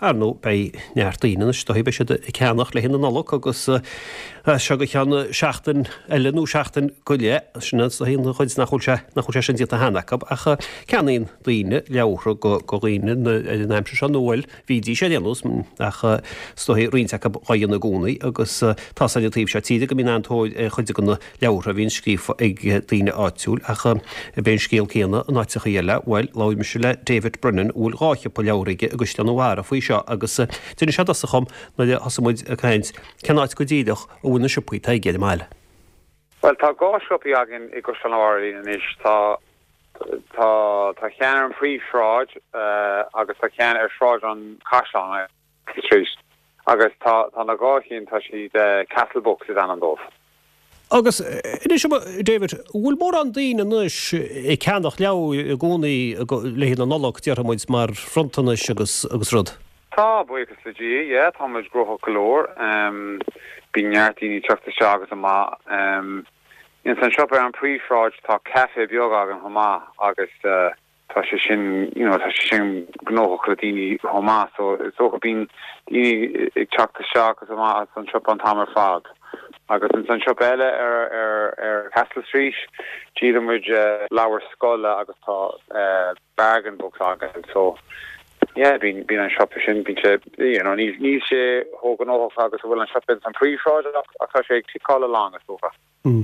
nó bei neartdaine stoi be se ceannach le hin an nalach agus se go cheanna seachtain eileú seachtain go lé sinna hín chuid nach sin díta hanach acha ceanaíon daoine leabhra go riine naimse se nóil hídí sé déanús acha stohí rionte roianna gúnaí agus tá tíh se tíide go mín antóid chuide gona leabhra hín scríf ag daoine áitiúil acha ben scéal céanna an áitecha dhéile bhil láimime se le David Brennan úil ráiche po leabhraige agus leanhhara faoi seo agus duine se a chum na hasamid a chéint cenáid go díadach ó bhna sipaí ta géad meile. Well tá gáisropi agin I go sanáirí inis tá chean an príomhráid agus tá cean shráid an caián tríist agus tá na gáithín tá si de Castlebox is an dómh. Agus inis David bhfuil mór an daoine nuis I ceannach leabh I gcónaí le an nolach dearmid mar frontanis agus rud. Tá buchas le dí, tá muid groth golóir bí nearttíí tuachta se agus amá. In san siop an príomhráid tá cafe beag agan chomá agus tá sé sin gnócha le daoine chomá, so is ó go bín daoine ag teachta se agus amá san siop an tamar fad. Agus in san siop eile ar Castle Street, díad muid leabhar scoile agus tá bargain books agan, so bín an shop sin bín sé níl sé hógan óach agus bhfuil an shop an príomhráid ach tá sé tíála lang a sofa.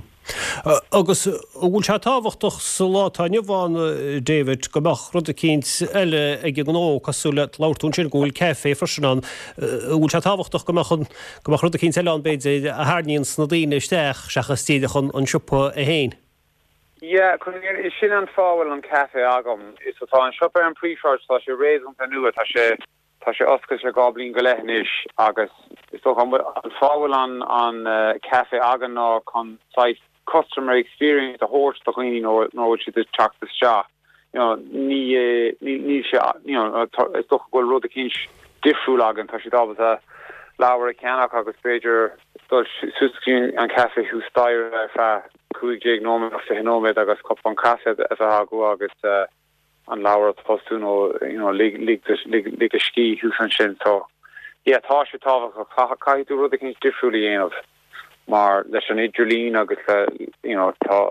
Agus bhfuil se táhachtach sa látáine bháin David gomach rud a cínt eile ag an ó cosúla láirtún sin gúil cefé freisin bhfuil se táhachtach gomach rud a cínt eile an béid a háníonn sna daoine isteach seachas tíide chun an siúpa a héin. Is sin an fáhfuil an cafe agam is tá an siop an príomhráid tá sé réún an nua tá sé oscas le goblín go leithnis agus is an fáhfuil an cafe agan ná chun customer experience a horse do chuoine nó si de teachtas se. Ní se is go bhfuil rud a cín difriúil agan tá si dábal a leabhar a ceannach agus féidir suscín an cafe hú stair fe cuaig nóid of nóid agus cop an cafe a go agus an leabhar postún lig a cí hú an sin so tá sé tábhah caiú rud a cín difriúla dhéanamh mar leis an idirlín agus tá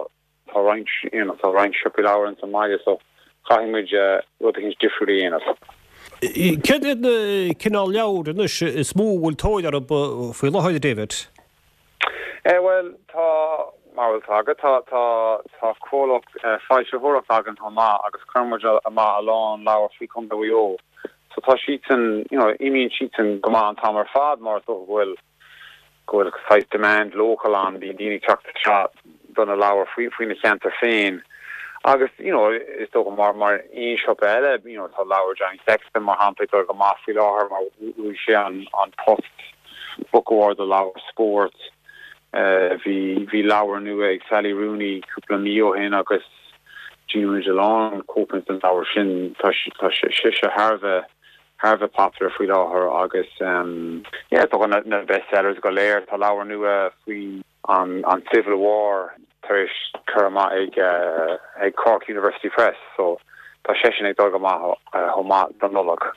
rein sipi leabhar an san maile so caiimiid rud a cín difriúla dhéanamh. Ced cinál leabhar nus is mó bhfuil tóid ar faoi láthide David? Well tá maril agad tá cólach fáilsehórach agan má agus chumid amá aláán leabhar fao chun ó. So tá sítan imíonn sítan go an tamar fad mar bhfuil size demand local an bí daoine teachta donna leabhar faoine cheantar féin. Agus is do mar on siop eile tá leabhar Johnny Sexton mar hampla go máí láthir mar bhú sé an post bookaward a leabhar sport. Bhí leabhar nua ag Sally Rooney cúpla mío hin agus Gino Gelon cópin an leabhar sin tá se Harbheith popular faoi láthair agus tá na bestsellers go léir tá leabhar nua faoi an Civil War taréis chuma ag Cork University Press, so tá sé sin ag dul go má don nolach.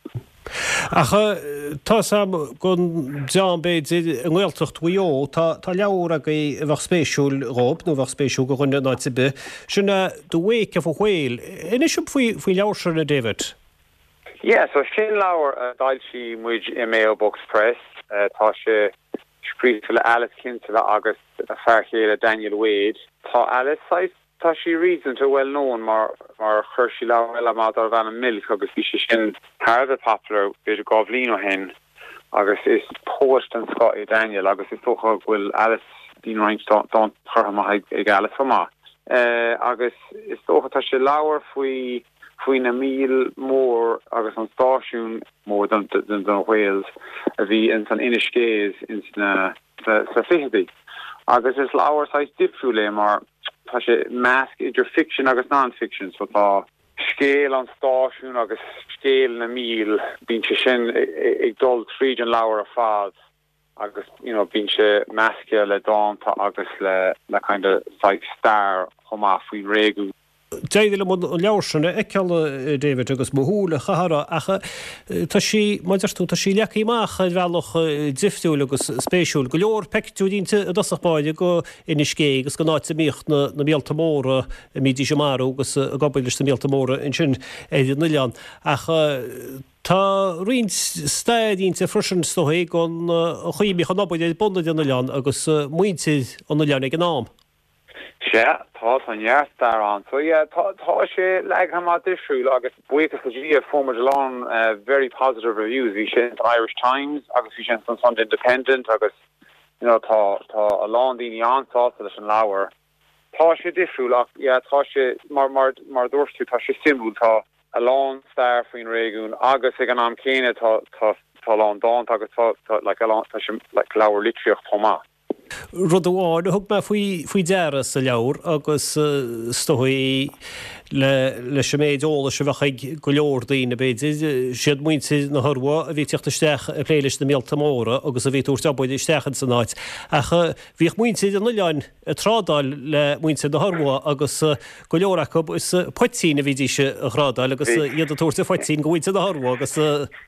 Acha tá sam gon John Bates an ghiltocht bhuió tá leabhar a bheith spéisiúil rob nó bheith spéisiú go chunne náid be sinna do bhuiic a bhfuil inis faoi leabhar na David. So sin leabhar dail si muid I Mail Books Press tá sé scríbh le Alice Kintel agus a fearchéile Daniel Wade tá Alice tá si reason to well known mar chuir si leabhar má ar bhean an milk agus bhí sé sin Harbheith popular beidir goblín ó hen agus is post an Scotty Daniel agus is tócha bhfuil Alice dín reint don chuma ag Alice fama agus is tócha tá sé leabhar faoi na míl mór agus an stáisiún mór don Wales a bhí in san iniscéis in sa fichadí agus is leabhar sais difriúla mar tá sé measc idir fiction agus non-fiction so tá scéal an stáisiún agus scéal na míl bín sé sin ag dul tríd an leabhar a fad agus bín sé measce le dáanta agus le kind of star chumá faoi réú Déile leirsanna eceall David agus mthúla chahara acha tá sí maidirú tá sí lechaíach bhealach difriúil agus spéisiúil go leor peictúdínta a dosachbáide go ina scé agus go náid míocht na méaltamóra a mídí semarú agus a gobailiste méaltamóra in sin éidir nuleán acha tá rion staidínta frisin stoí gon chuoimí chu nabbaid bonna na leán agus muointead an leán ag an nám. Yeah, tá an years there on. So yeah, tá sé leg ha disrú agus buchas a former Geelong very positive reviews. Vi sé Irish Times agus vi sé Sunday Independent agus tá a Londini ansá leis an lawer. Tá sé disrú yeah, tá sé mar dorstu tá sé simú tá a long star fin réún agus ag an am céine tá lá dá agus tá like lawer litrioch thoma. Rudháin thug me faoi deras a leabhar agus stoí le sem méidóla se bhechaig go leor daoine beidir siad muointe na thorha a bhí teachtasteach a pléiles na méaltamóra agus a bhí túirtebuid isteachan san náid. Acha bhíoh muointe an nuleáin a trádáil le muointe na thorha agus go leorach is poitína bhí se a chrádáil agus iad a túirta foitín go muointe na thorha agus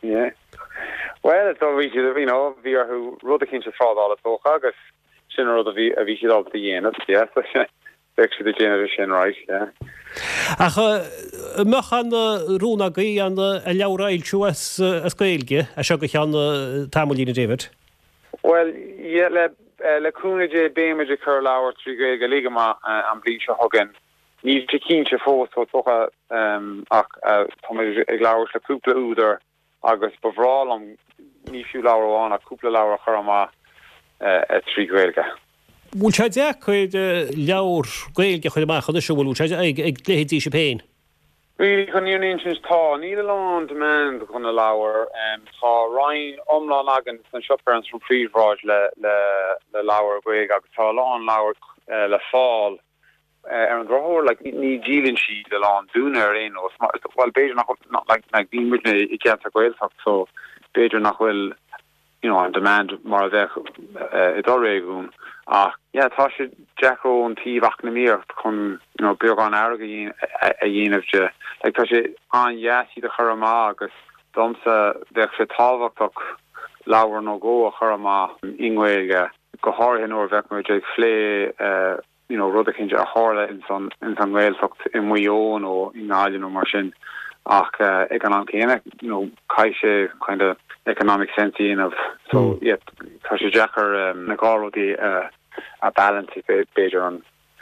Well, it's always we are who rud cinn se trádáil a agus sin rud a bhí siad alta dhéanamh, yes, actually the generation right, yeah. Acha mechan rúna gaí an a leabhrail siú as gailge a seo go chean tamolína David? Well, yeah, le cúnaide béimeide chur leabhar trí gailge ligama an bhí se thugan. Níl te cín se fós ó tucha ach ag leabhar le cúpla údar agus bhráil an ní fiú leabharháin a cúpla leabhar chur amá trí gailge. Bhúil sé deach chuid leabhar gailge chuid amach chu siúil sé ag léhétí sé péin? Really, chun níon sin tá níl an demand chun a leabhar tá rain omlá agan san siopperans from príomhráid le leabhar gailge agus tá lán leabhar le fáil an drohor like ní dílinn siad le lán dúna ar aon well beidir nach dín muidna I ceanta gailteach so beidir nach bhfuil an demand mar bheith I dó réún ach tá sé Jackó an tíomhach na míocht chun beag an airge a dhéanamh de tá sé anheasí de chur amá agus domsa bheith sé táhachtach leabhar nó go a chur amá inghilge go háirthin ó bheith mar ag phlé rud a cinse a hála in san gailteacht I muón ó ináilin ó mar sin ach ag an céine caiise kind of economic sense of so yeah tá sé Jackar na gáródí a balance beidir an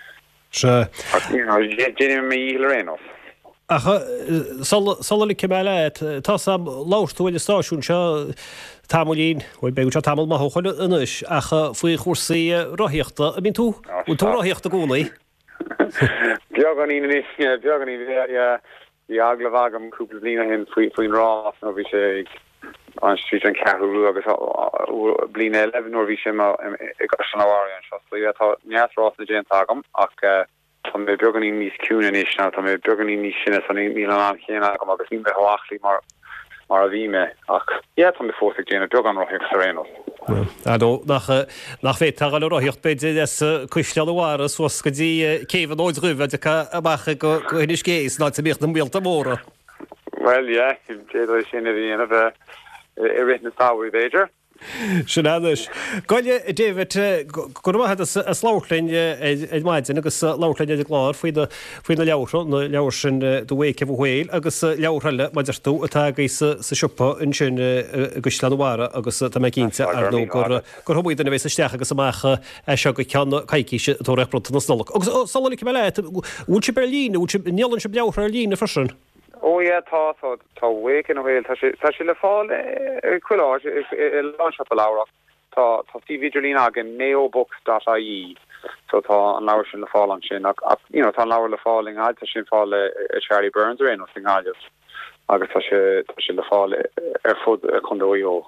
déine mé íle rénos. Acha sal ceile tá sam láirtúil stáisiún seo tamolín bhfuil beú se tamil má chuile inis acha faoi chósaí roiíochta a bín tú roiíochta gúnaí. Beag an is beag an í aglah agam cúpla blina hin faoin rá nó bhí sé an street an ceú agus blina 11 nó bhí sé ag an áir an seo tá nearrá na déint agam ach tá mé beganí níos cúna níos tá mé beganí níos sinna san ní an chéana agam agus ní bheithlí mar a bhí me ach tá mé fósa déanana beag an roiíocht sa rénos. nach fé tag le roiíocht beidir cuiisle bhhar sos go dtí céhan óid ruúbh amach go inis cééis ná míocht na míalta móra. Well, yeah, déidir sinna bhí bheith I written táhaí beidir. Sin anis. Gáile David go maithe a sláirlainn maidin agus láirlainn ag glár faoin na leabhar sin do bhhéice bhhéil agus leabharthaile maidirtú atá sa siúpa in sin agus leanhhara agus tá mé cínte ar nó gur thuid na bhééis isteach agus amach seo go cean caiiciise tó réprota na snolach. Agus salí me le bhúil se Berlín nealann se beabhar ar lína frisin. Oh yeah, tá waken away tá sé le fáil cuiláid I landshop a láireach tá tívidirlín agin neobooks.ie so tá an láir sin le fáil an sin ach tá an láir le fáil in áil tá sin fáil Charlie Burns ar nó sin gáileamh agus tá sé le fáil ar fud chundóí ó.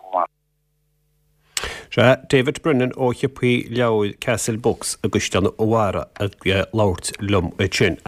David Brennan ó chiapaí leabhar Castle Books agus teanna óhara a láirt lum sin.